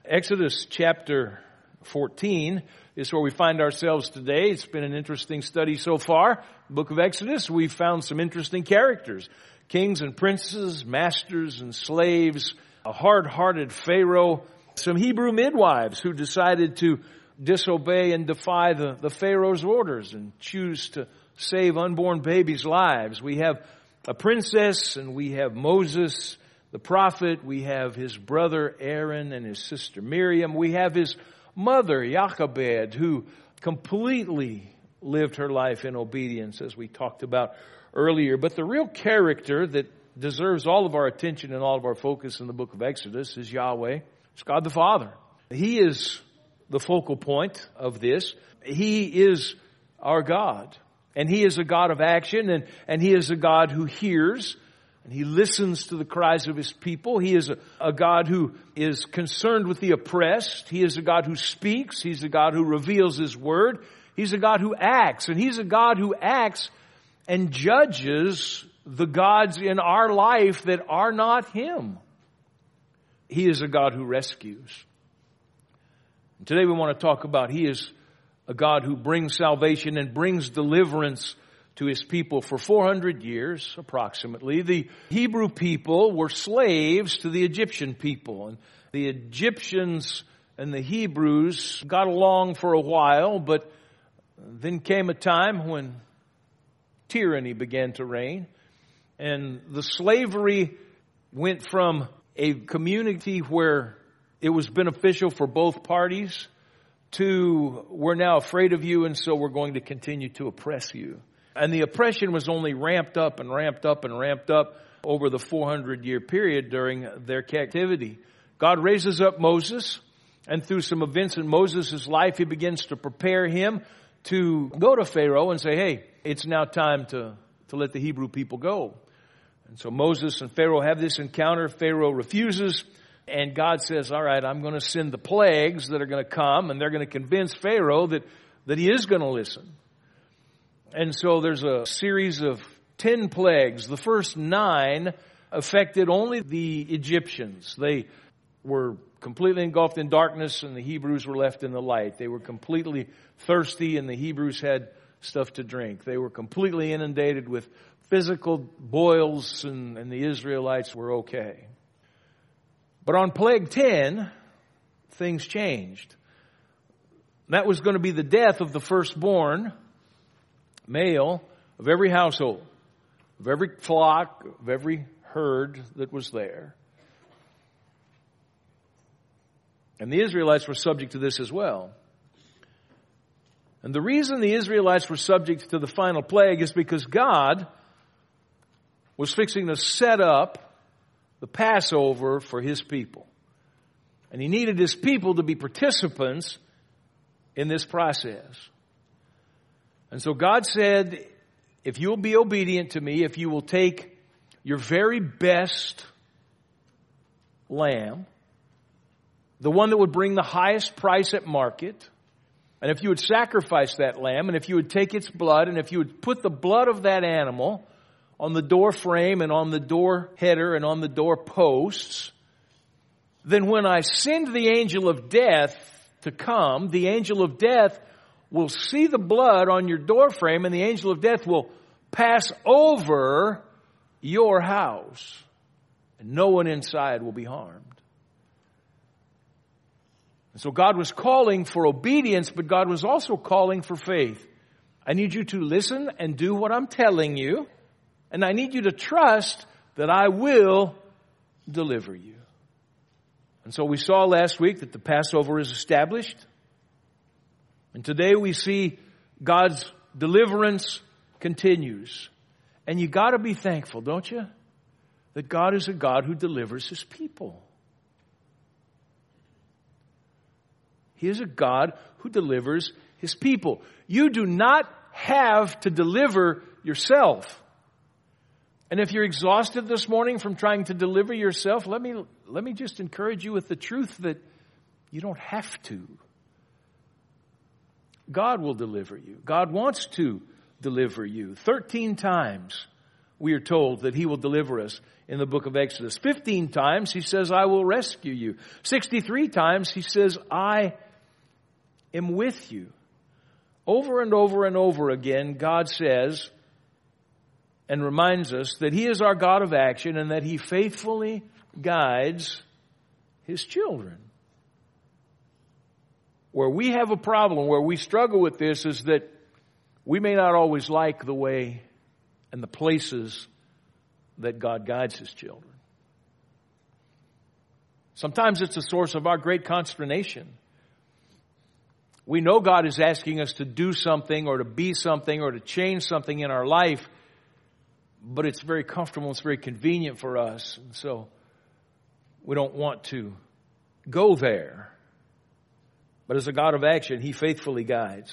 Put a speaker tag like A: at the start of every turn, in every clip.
A: Exodus chapter 14 is where we find ourselves today. It's been an interesting study so far. The book of Exodus, we've found some interesting characters. Kings and princes, masters and slaves, a hard-hearted Pharaoh, some Hebrew midwives who decided to disobey and defy the Pharaoh's orders and choose to save unborn babies' lives. We have a princess and we have Moses, the prophet. We have his brother Aaron and his sister Miriam. We have his mother Jochebed, who completely lived her life in obedience, as we talked about earlier. But the real character that deserves all of our attention and all of our focus in the book of Exodus is Yahweh. It's God the Father. He is the focal point of this. He is our God. And He is a God of action, and He is a God who hears, and He listens to the cries of His people. He is a God who is concerned with the oppressed. He is a God who speaks. He's a God who reveals His word. He's a God who acts, and He's a God who acts and judges the gods in our life that are not Him. He is a God who rescues. And today we want to talk about He is a God who brings salvation and brings deliverance to His people. For 400 years, approximately, the Hebrew people were slaves to the Egyptian people. And the Egyptians and the Hebrews got along for a while, but then came a time when tyranny began to reign. And the slavery went from a community where it was beneficial for both parties to we're now afraid of you, and so we're going to continue to oppress you. And the oppression was only ramped up and ramped up and ramped up over the 400-year period during their captivity. God raises up Moses, and through some events in Moses' life, He begins to prepare him to go to Pharaoh and say, hey, it's now time to let the Hebrew people go. And so Moses and Pharaoh have this encounter. Pharaoh refuses. And God says, all right, I'm going to send the plagues that are going to come, and they're going to convince Pharaoh that he is going to listen. And so there's a series of 10 plagues. The first 9 affected only the Egyptians. They were completely engulfed in darkness, and the Hebrews were left in the light. They were completely thirsty, and the Hebrews had stuff to drink. They were completely inundated with physical boils, and the Israelites were okay. But on plague 10, things changed. That was going to be the death of the firstborn male of every household, of every flock, of every herd that was there. And the Israelites were subject to this as well. And the reason the Israelites were subject to the final plague is because God was fixing to set up the Passover for His people. And He needed His people to be participants in this process. And so God said, if you'll be obedient to me, if you will take your very best lamb, the one that would bring the highest price at market, and if you would sacrifice that lamb, and if you would take its blood, and if you would put the blood of that animal on the door frame and on the door header and on the door posts, then when I send the angel of death to come, the angel of death will see the blood on your door frame, and the angel of death will pass over your house, and no one inside will be harmed. And so God was calling for obedience, but God was also calling for faith. I need you to listen and do what I'm telling you. And I need you to trust that I will deliver you. And so we saw last week that the Passover is established. And today we see God's deliverance continues. And you got to be thankful, don't you? That God is a God who delivers His people. He is a God who delivers His people. You do not have to deliver yourself. And if you're exhausted this morning from trying to deliver yourself, let me just encourage you with the truth that you don't have to. God will deliver you. God wants to deliver you. 13 times we are told that he will deliver us in the book of Exodus. 15 times he says, I will rescue you. 63 times he says, I am with you. Over and over and over again, God says and reminds us that he is our God of action and that he faithfully guides his children. Where we have a problem, where we struggle with this, is that we may not always like the way and the places that God guides his children. Sometimes it's a source of our great consternation. We know God is asking us to do something or to be something or to change something in our life, but it's very comfortable, it's very convenient for us, and so we don't want to go there. But as a God of action, he faithfully guides.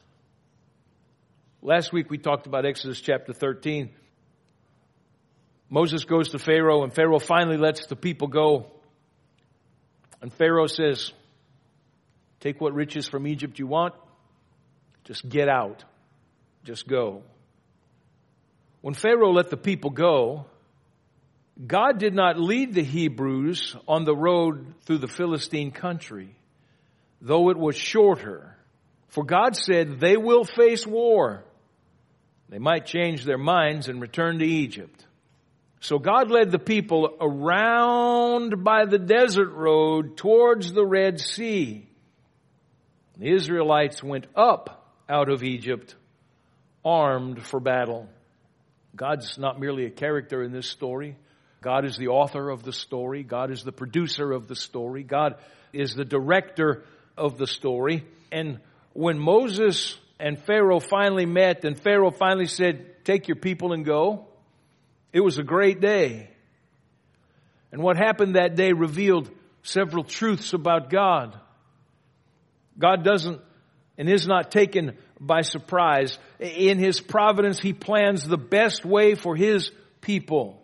A: Last week we talked about Exodus chapter 13. Moses goes to Pharaoh, and Pharaoh finally lets the people go. And Pharaoh says, take what riches from Egypt you want. Just get out. Just go. When Pharaoh let the people go, God did not lead the Hebrews on the road through the Philistine country, though it was shorter. For God said, they will face war. They might change their minds and return to Egypt. So God led the people around by the desert road towards the Red Sea. The Israelites went up out of Egypt, armed for battle. God's not merely a character in this story. God is the author of the story. God is the producer of the story. God is the director of the story. And when Moses and Pharaoh finally met and Pharaoh finally said, take your people and go, it was a great day. And what happened that day revealed several truths about God. God doesn't and is not taken by surprise. In his providence, he plans the best way for his people.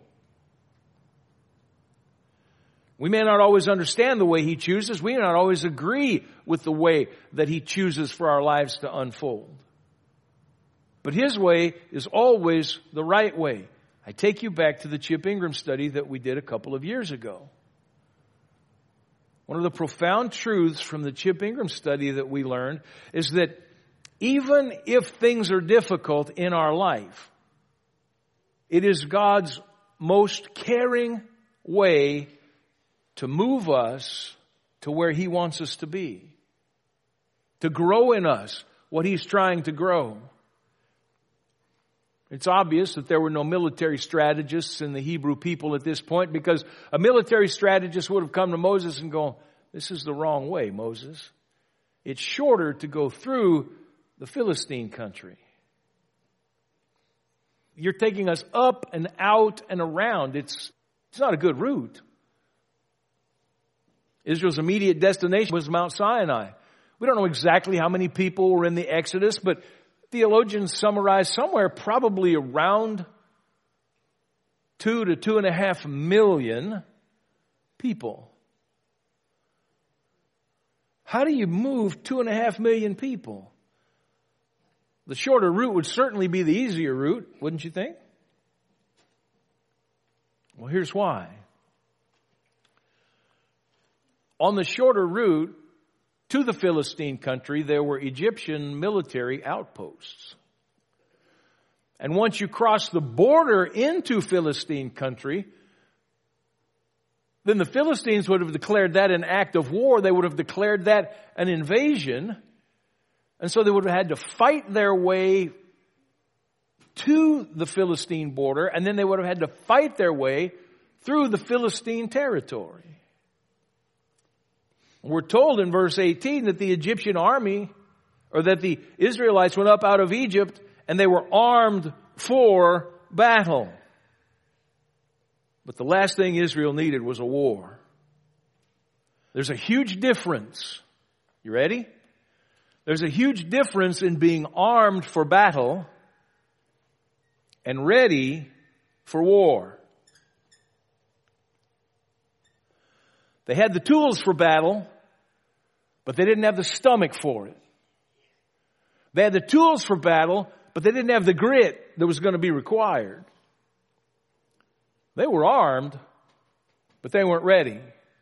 A: We may not always understand the way he chooses. We may not always agree with the way that he chooses for our lives to unfold. But his way is always the right way. I take you back to the Chip Ingram study that we did a couple of years ago. One of the profound truths from the Chip Ingram study that we learned is that even if things are difficult in our life, it is God's most caring way to move us to where he wants us to be, to grow in us what he's trying to grow. It's obvious that there were no military strategists in the Hebrew people at this point, because a military strategist would have come to Moses and gone, this is the wrong way, Moses. It's shorter to go through the Philistine country. You're taking us up and out and around. It's not a good route. Israel's immediate destination was Mount Sinai. We don't know exactly how many people were in the Exodus, but theologians summarize somewhere probably around 2 to 2.5 million people. How do you move 2.5 million people? The shorter route would certainly be the easier route, wouldn't you think? Well, here's why. On the shorter route to the Philistine country, there were Egyptian military outposts. And once you cross the border into Philistine country, then the Philistines would have declared that an act of war. They would have declared that an invasion. And so they would have had to fight their way to the Philistine border, and then they would have had to fight their way through the Philistine territory. We're told in verse 18 that the Egyptian army, or that the Israelites went up out of Egypt and they were armed for battle. But the last thing Israel needed was a war. There's a huge difference. You ready? There's a huge difference in being armed for battle and ready for war. They had the tools for battle, but they didn't have the stomach for it. They had the tools for battle, but they didn't have the grit that was going to be required. They were armed, but they weren't ready.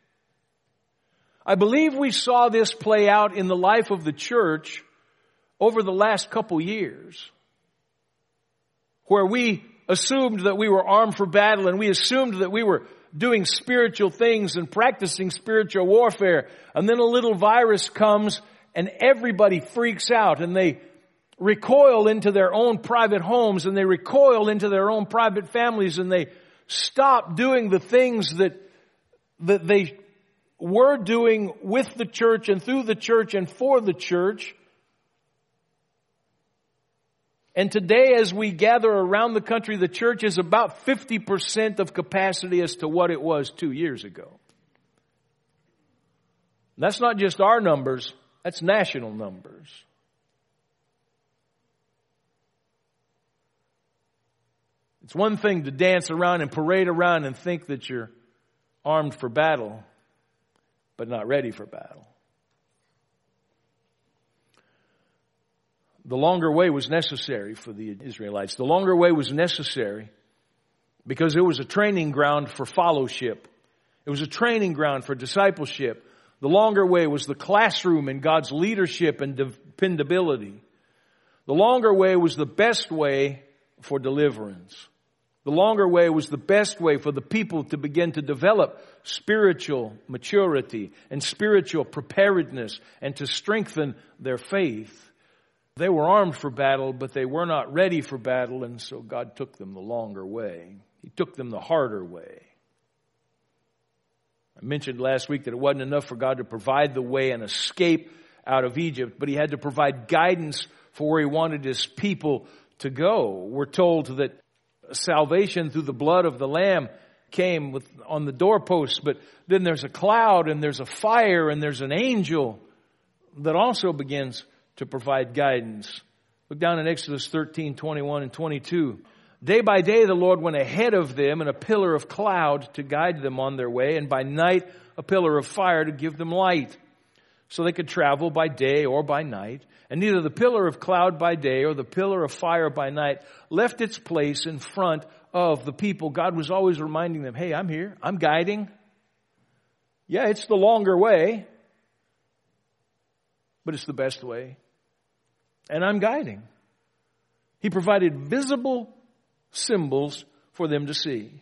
A: I believe we saw this play out in the life of the church over the last couple years, where we assumed that we were armed for battle and we assumed that we were doing spiritual things and practicing spiritual warfare. And then a little virus comes and everybody freaks out and they recoil into their own private homes and they recoil into their own private families and they stop doing the things that they were doing with the church and through the church and for the church. And today, as we gather around the country, the church is about 50% of capacity as to what it was 2 years ago. That's not just our numbers, that's national numbers. It's one thing to dance around and parade around and think that you're armed for battle, but not ready for battle. The longer way was necessary for the Israelites. The longer way was necessary because it was a training ground for fellowship. It was a training ground for discipleship. The longer way was the classroom in God's leadership and dependability. The longer way was the best way for deliverance. The longer way was the best way for the people to begin to develop spiritual maturity and spiritual preparedness and to strengthen their faith. They were armed for battle, but they were not ready for battle, and so God took them the longer way. He took them the harder way. I mentioned last week that it wasn't enough for God to provide the way and escape out of Egypt, but He had to provide guidance for where He wanted His people to go. We're told that salvation through the blood of the Lamb came on the doorposts, but then there's a cloud and there's a fire and there's an angel that also begins to provide guidance. Look down in Exodus 13:21 and 22. Day by day the Lord went ahead of them in a pillar of cloud to guide them on their way, and by night a pillar of fire to give them light, so they could travel by day or by night. And neither the pillar of cloud by day or the pillar of fire by night left its place in front of the people. God was always reminding them, hey, I'm here. I'm guiding. Yeah, it's the longer way, but it's the best way. And I'm guiding. He provided visible symbols for them to see.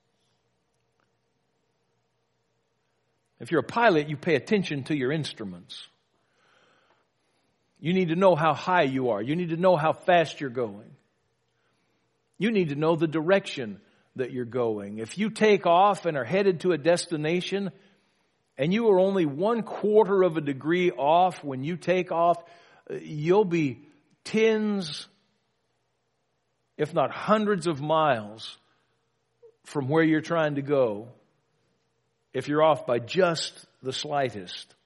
A: If you're a pilot, you pay attention to your instruments. You need to know how high you are. You need to know how fast you're going. You need to know the direction that you're going. If you take off and are headed to a destination and you are only 1/4 of a degree off when you take off, you'll be tens, if not hundreds of miles from where you're trying to go if you're off by just the slightest.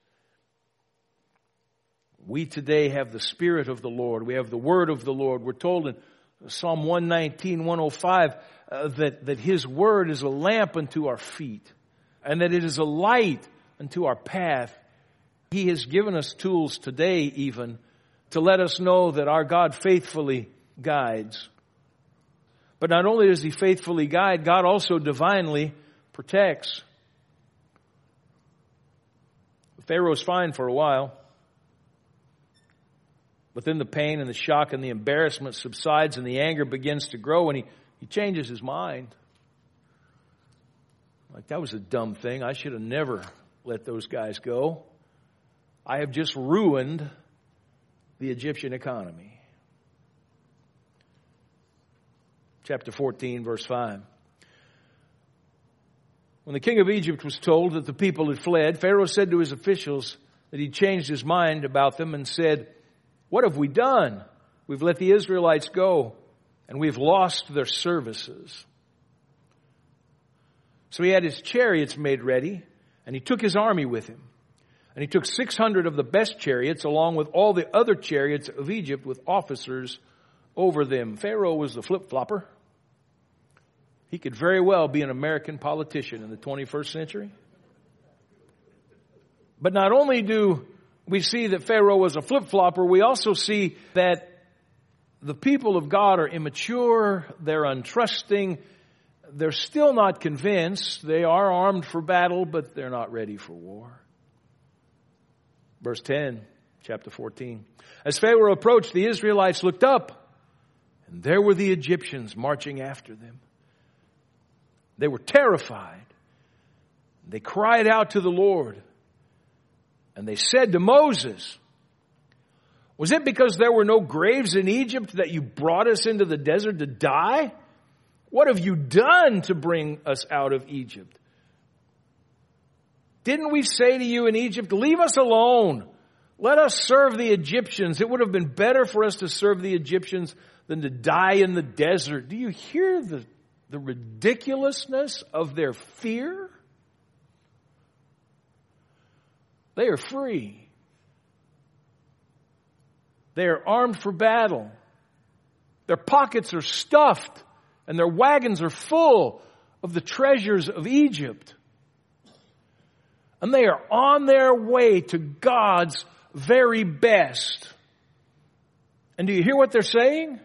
A: We today have the Spirit of the Lord. We have the Word of the Lord. We're told in Psalm 119, 105 that His Word is a lamp unto our feet and that it is a light unto our path. He has given us tools today even to let us know that our God faithfully guides. But not only does He faithfully guide, God also divinely protects. Pharaoh's fine for a while. But then the pain and the shock and the embarrassment subsides and the anger begins to grow and he changes his mind. Like, that was a dumb thing. I should have never let those guys go. I have just ruined the Egyptian economy. Chapter 14, verse 5. When the king of Egypt was told that the people had fled, Pharaoh said to his officials that he'd changed his mind about them and said, "What have we done? We've let the Israelites go and we've lost their services." So he had his chariots made ready and he took his army with him. And he took 600 of the best chariots along with all the other chariots of Egypt with officers over them. Pharaoh was the flip-flopper. He could very well be an American politician in the 21st century. But not only do we see that Pharaoh was a flip-flopper, we also see that the people of God are immature, they're untrusting, they're still not convinced. They are armed for battle, but they're not ready for war. Verse 10, chapter 14. As Pharaoh approached, the Israelites looked up, and there were the Egyptians marching after them. They were terrified. They cried out to the Lord, and they said to Moses, "Was it because there were no graves in Egypt that you brought us into the desert to die? What have you done to bring us out of Egypt? Didn't we say to you in Egypt, 'Leave us alone. Let us serve the Egyptians'? It would have been better for us to serve the Egyptians than to die in the desert." Do you hear the ridiculousness of their fear? They are free. They are armed for battle. Their pockets are stuffed, and their wagons are full of the treasures of Egypt. And they are on their way to God's very best. And do you hear what they're saying?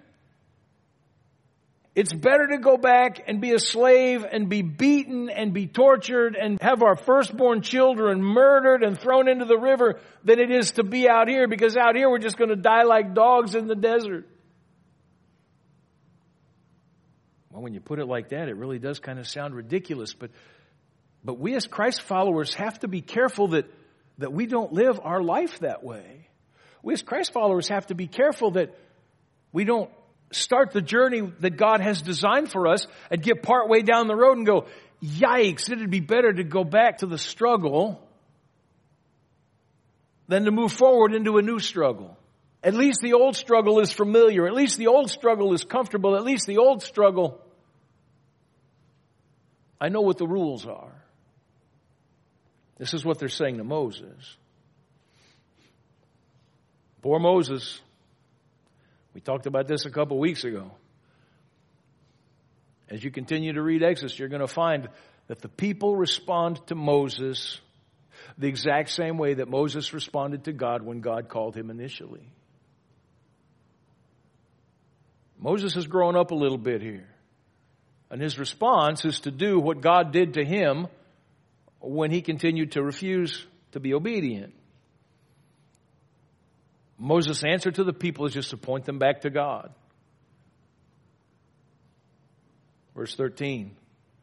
A: It's better to go back and be a slave and be beaten and be tortured and have our firstborn children murdered and thrown into the river than it is to be out here, because out here we're just going to die like dogs in the desert. Well, when you put it like that, it really does kind of sound ridiculous. But we as Christ followers have to be careful that we don't live our life that way. We as Christ followers have to be careful that we don't start the journey that God has designed for us and get partway down the road and go, "Yikes, it'd be better to go back to the struggle than to move forward into a new struggle. At least the old struggle is familiar. At least the old struggle is comfortable. At least the old struggle, I know what the rules are." This is what they're saying to Moses. Poor Moses. We talked about this a couple weeks ago. As you continue to read Exodus, you're going to find that the people respond to Moses the exact same way that Moses responded to God when God called him initially. Moses has grown up a little bit here. And his response is to do what God did to him when he continued to refuse to be obedient. Moses' answer to the people is just to point them back to God. Verse 13.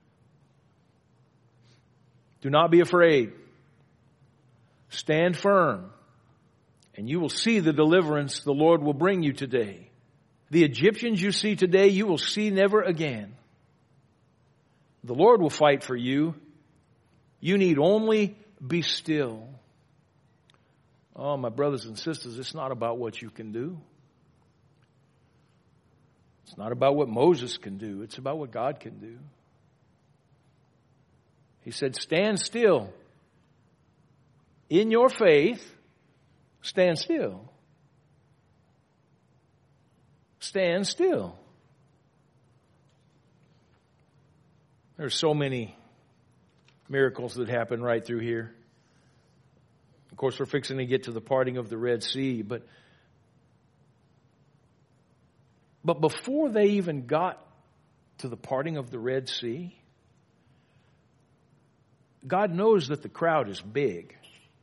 A: "Do not be afraid. Stand firm, and you will see the deliverance the Lord will bring you today. The Egyptians you see today, you will see never again. The Lord will fight for you. You need only be still." Oh, my brothers and sisters, it's not about what you can do. It's not about what Moses can do. It's about what God can do. He said, "Stand still. In your faith, stand still. Stand still." There's so many miracles that happen right through here. Of course, we're fixing to get to the parting of the Red Sea, but before they even got to the parting of the Red Sea, God knows that the crowd is big.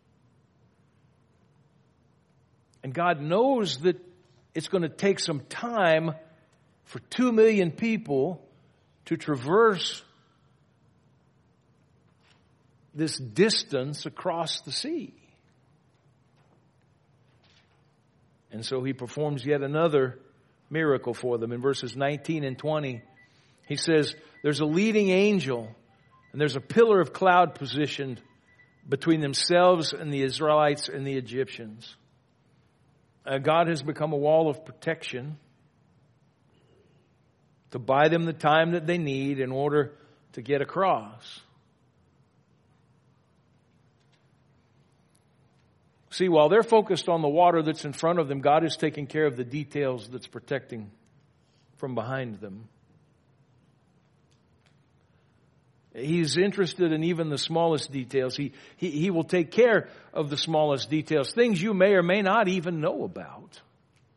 A: And God knows that it's going to take some time for 2 million people to traverse this distance across the sea. And so he performs yet another miracle for them. In verses 19 and 20, he says, there's a leading angel and there's a pillar of cloud positioned between themselves and the Israelites and the Egyptians. God has become a wall of protection to buy them the time that they need in order to get across. See, while they're focused on the water that's in front of them, God is taking care of the details that's protecting from behind them. He's interested in even the smallest details. He will take care of the smallest details, things you may or may not even know about.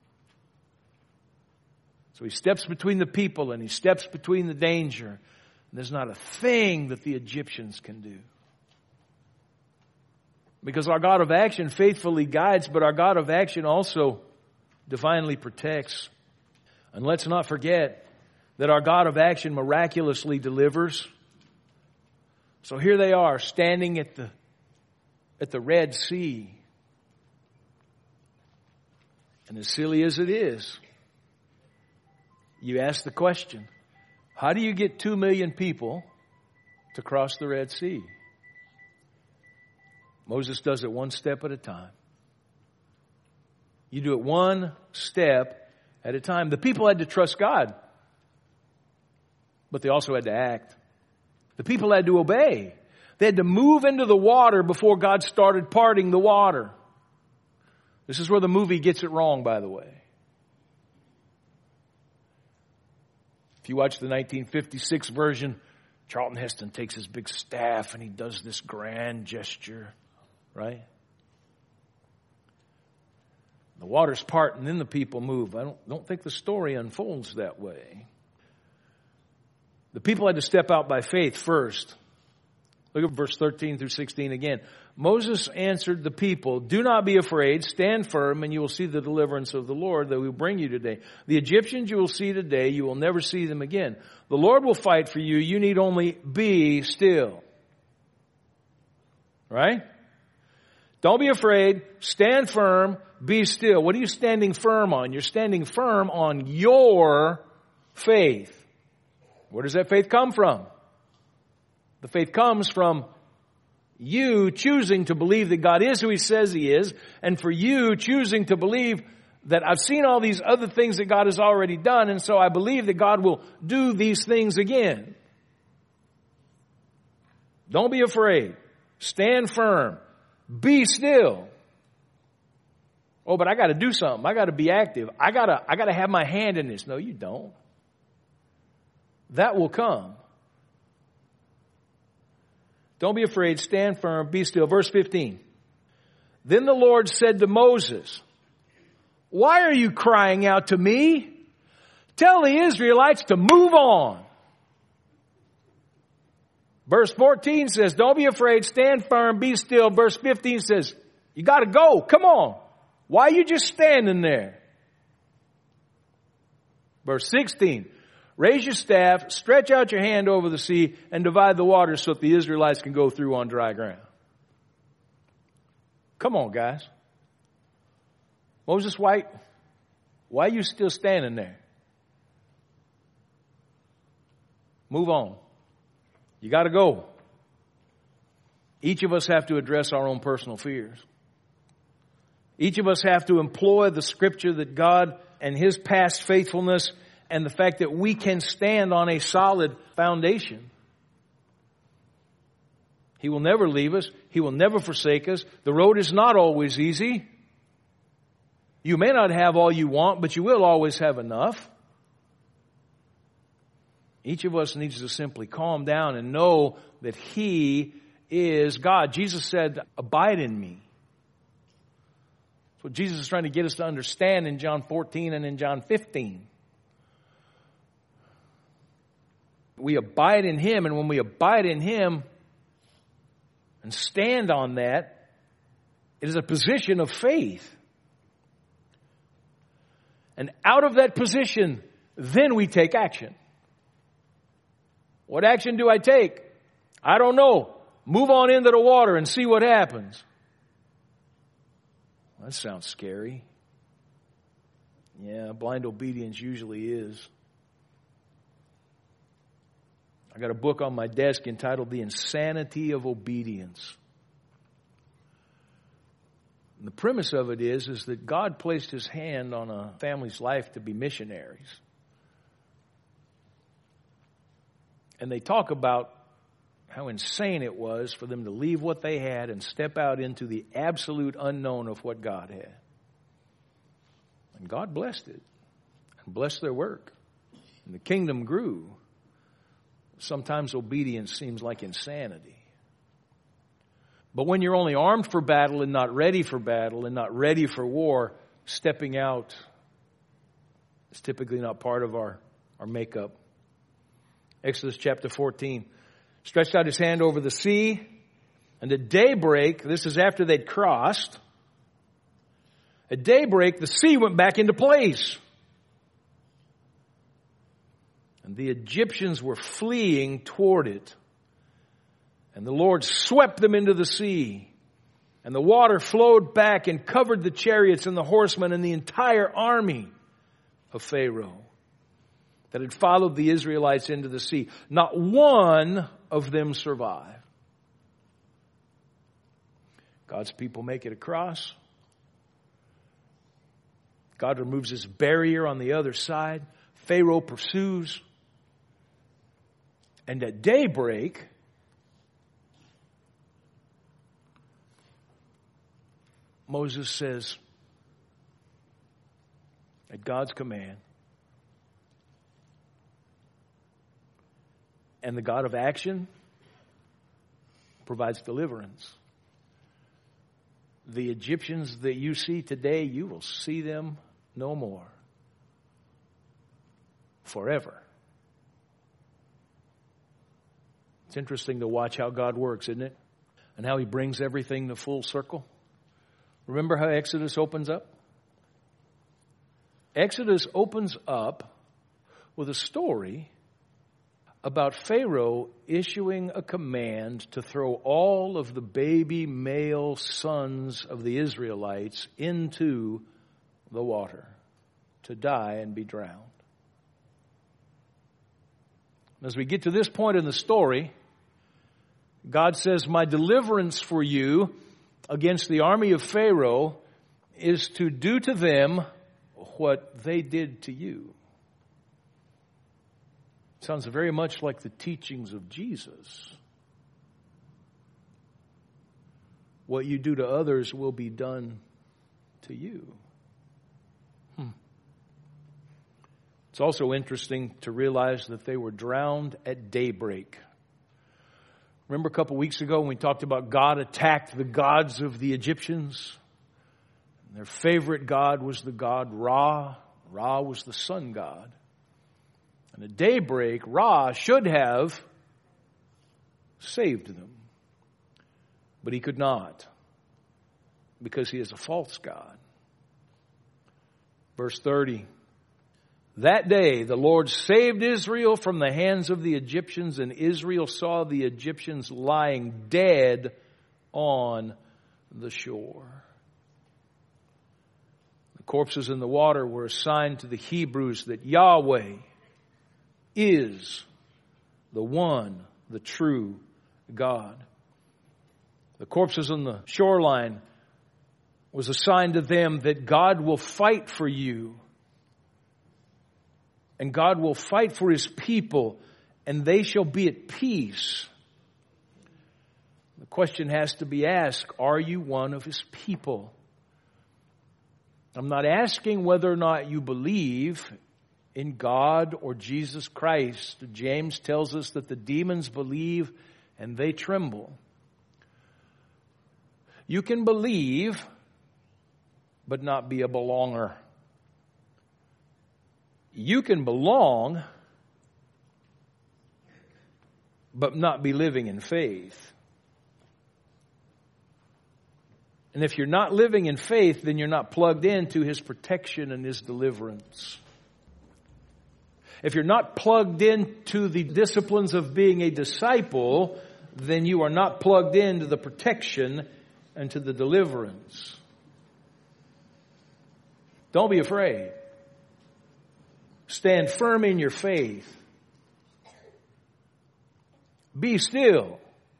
A: So he steps between the people and he steps between the danger. There's not a thing that the Egyptians can do. Because our God of action faithfully guides, but our God of action also divinely protects. And let's not forget that our God of action miraculously delivers. So here they are, standing at the Red Sea. And as silly as it is, you ask the question, how do you get 2 million people to cross the Red Sea? Moses does it one step at a time. You do it one step at a time. The people had to trust God, but they also had to act. The people had to obey. They had to move into the water before God started parting the water. This is where the movie gets it wrong, by the way. If you watch the 1956 version, Charlton Heston takes his big staff and he does this grand gesture, right? The waters part and then the people move. I don't think the story unfolds that way. The people had to step out by faith first. Look at verse 13 through 16 again. Moses answered the people, "Do not be afraid, stand firm, and you will see the deliverance of the Lord that we will bring you today. The Egyptians you will see today, you will never see them again. The Lord will fight for you, you need only be still." Right? Don't be afraid, stand firm, be still. What are you standing firm on? You're standing firm on your faith. Where does that faith come from? The faith comes from you choosing to believe that God is who He says He is, and for you choosing to believe that I've seen all these other things that God has already done, and so I believe that God will do these things again. Don't be afraid. Stand firm. Be still. Oh, but I got to do something. I got to be active. I got to have my hand in this. No, you don't. That will come. Don't be afraid. Stand firm. Be still. Verse 15. Then the Lord said to Moses, "Why are you crying out to me? Tell the Israelites to move on." Verse 14 says, "Don't be afraid. Stand firm. Be still." Verse 15 says, "You got to go. Come on. Why are you just standing there?" Verse 16. "Raise your staff, stretch out your hand over the sea, and divide the waters so that the Israelites can go through on dry ground." Come on, guys. Moses, why are you still standing there? Move on. You got to go. Each of us have to address our own personal fears. Each of us have to employ the scripture that God and His past faithfulness and the fact that we can stand on a solid foundation. He will never leave us. He will never forsake us. The road is not always easy. You may not have all you want, but you will always have enough. Each of us needs to simply calm down and know that He is God. Jesus said, "Abide in me." That's what Jesus is trying to get us to understand in John 14 and in John 15. We abide in Him, and when we abide in Him and stand on that, it is a position of faith. And out of that position, then we take action. What action do I take? I don't know. Move on into the water and see what happens. That sounds scary. Yeah, blind obedience usually is. I got a book on my desk entitled The Insanity of Obedience. And the premise of it is that God placed His hand on a family's life to be missionaries. And they talk about how insane it was for them to leave what they had and step out into the absolute unknown of what God had. And God blessed it and blessed their work. And the kingdom grew. Sometimes obedience seems like insanity. But when you're only armed for battle and not ready for battle and not ready for war, stepping out is typically not part of our makeup. Exodus chapter 14. Stretched out his hand over the sea, and at daybreak, this is after they'd crossed, at daybreak the sea went back into place. And the Egyptians were fleeing toward it. And the Lord swept them into the sea. And the water flowed back and covered the chariots and the horsemen and the entire army of Pharaoh that had followed the Israelites into the sea. Not one of them survived. God's people make it across. God removes his barrier on the other side. Pharaoh pursues. And at daybreak, Moses says, at God's command, and the God of action provides deliverance. The Egyptians that you see today, you will see them no more. Forever. It's interesting to watch how God works, isn't it? And how he brings everything to full circle. Remember how Exodus opens up? Exodus opens up with a story about Pharaoh issuing a command to throw all of the baby male sons of the Israelites into the water to die and be drowned. As we get to this point in the story, God says, my deliverance for you against the army of Pharaoh is to do to them what they did to you. Sounds very much like the teachings of Jesus. What you do to others will be done to you. It's also interesting to realize that they were drowned at daybreak. Remember a couple weeks ago when we talked about God attacked the gods of the Egyptians? And their favorite god was the god Ra. Ra was the sun god. And at daybreak, Ra should have saved them. But he could not, because he is a false god. Verse 30. That day the Lord saved Israel from the hands of the Egyptians, and Israel saw the Egyptians lying dead on the shore. The corpses in the water were a sign to the Hebrews that Yahweh is the one, the true God. The corpses on the shoreline was a sign to them that God will fight for you. And God will fight for his people, and they shall be at peace. The question has to be asked, are you one of his people? I'm not asking whether or not you believe in God or Jesus Christ. James tells us that the demons believe and they tremble. You can believe, but not be a belonger. You can belong, but not be living in faith. And if you're not living in faith, then you're not plugged into his protection and his deliverance. If you're not plugged into the disciplines of being a disciple, then you are not plugged into the protection and to the deliverance. Don't be afraid. Stand firm in your faith. Be still.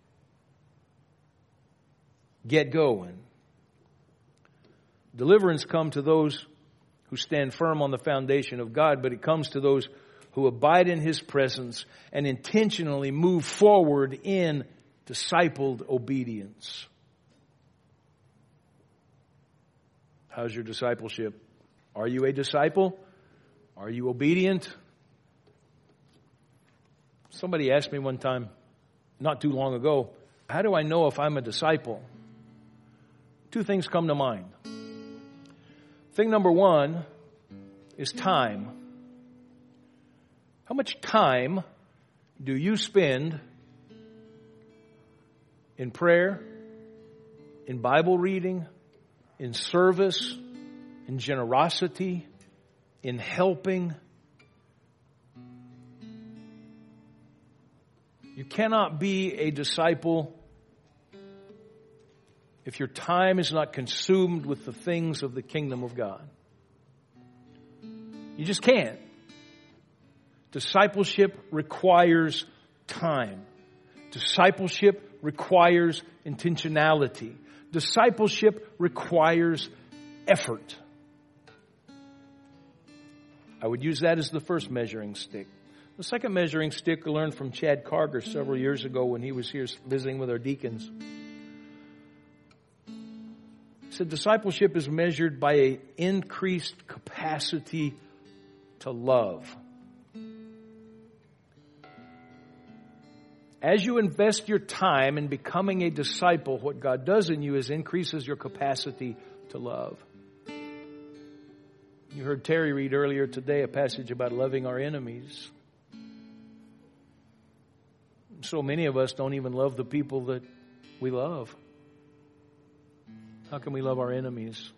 A: Get going. Deliverance comes to those who stand firm on the foundation of God, but it comes to those who abide in his presence and intentionally move forward in discipled obedience. How's your discipleship? Are you a disciple? Are you obedient? Somebody asked me one time, not too long ago, how do I know if I'm a disciple? Two things come to mind. Thing number one is time. How much time do you spend in prayer, in Bible reading, in service, in generosity, in helping? You cannot be a disciple if your time is not consumed with the things of the kingdom of God. You just can't. Discipleship requires time. Discipleship requires intentionality. Discipleship requires effort. I would use that as the first measuring stick. The second measuring stick I learned from Chad Carger several years ago when he was here visiting with our deacons. He said discipleship is measured by an increased capacity to love. As you invest your time in becoming a disciple, what God does in you is increases your capacity to love. You heard Terry read earlier today a passage about loving our enemies. So many of us don't even love the people that we love. How can we love our enemies?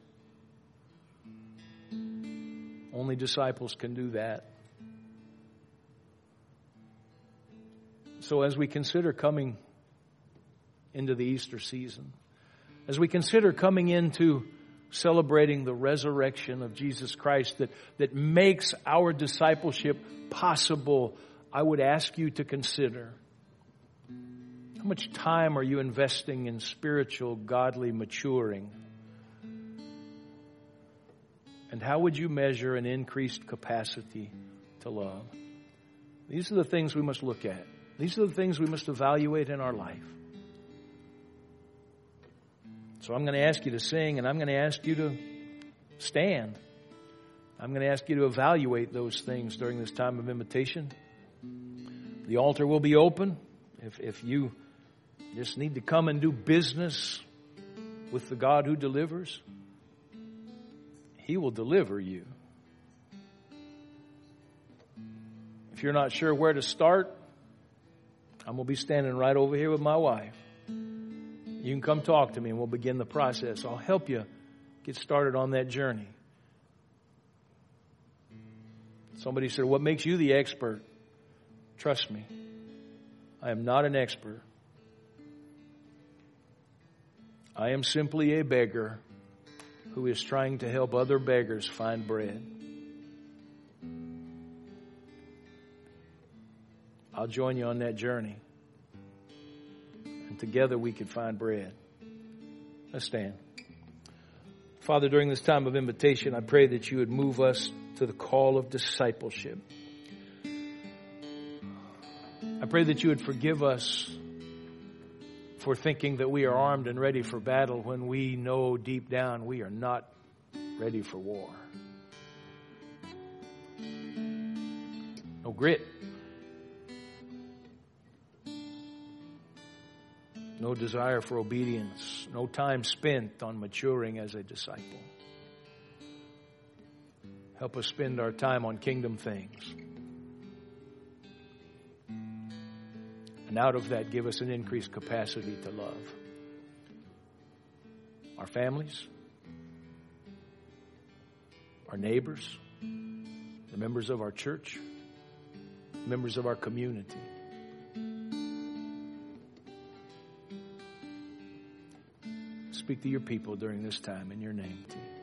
A: Only disciples can do that. So as we consider coming into the Easter season, as we consider coming into celebrating the resurrection of Jesus Christ that makes our discipleship possible, I would ask you to consider, how much time are you investing in spiritual, godly maturing? And how would you measure an increased capacity to love? These are the things we must look at. These are the things we must evaluate in our life. So I'm going to ask you to sing, and I'm going to ask you to stand. I'm going to ask you to evaluate those things during this time of invitation. The altar will be open. If you just need to come and do business with the God who delivers, He will deliver you. If you're not sure where to start, I'm going to be standing right over here with my wife. You can come talk to me and we'll begin the process. I'll help you get started on that journey. Somebody said, what makes you the expert? Trust me, I am not an expert. I am simply a beggar who is trying to help other beggars find bread. I'll join you on that journey. And together we can find bread. Let's stand. Father, during this time of invitation, I pray that you would move us to the call of discipleship. I pray that you would forgive us for thinking that we are armed and ready for battle when we know deep down we are not ready for war. No grit. No desire for obedience. No time spent on maturing as a disciple. Help us spend our time on kingdom things. And out of that, give us an increased capacity to love our families, our neighbors, the members of our church, members of our community. Speak to your people during this time in your name.